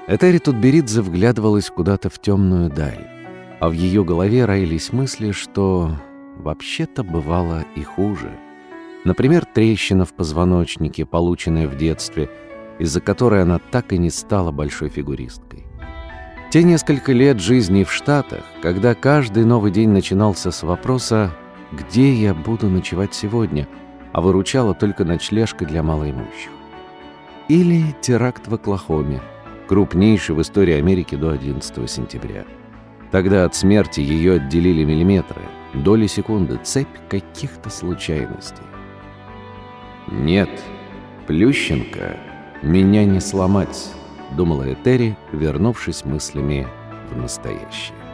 Этери Тутберидзе вглядывалась куда-то в темную даль, а в ее голове роились мысли, что вообще-то бывало и хуже. Например, трещина в позвоночнике, полученная в детстве, из-за которой она так и не стала большой фигуристкой. Те несколько лет жизни в Штатах, когда каждый новый день начинался с вопроса «Где я буду ночевать сегодня?», а выручала только ночлежка для малоимущих. Или теракт в Оклахоме, крупнейший в истории Америки до 11 сентября. Тогда от смерти ее отделили миллиметры, доли секунды, цепь каких-то случайностей. «Нет, Плющенко, меня не сломать», — думала Этери, вернувшись мыслями в настоящее.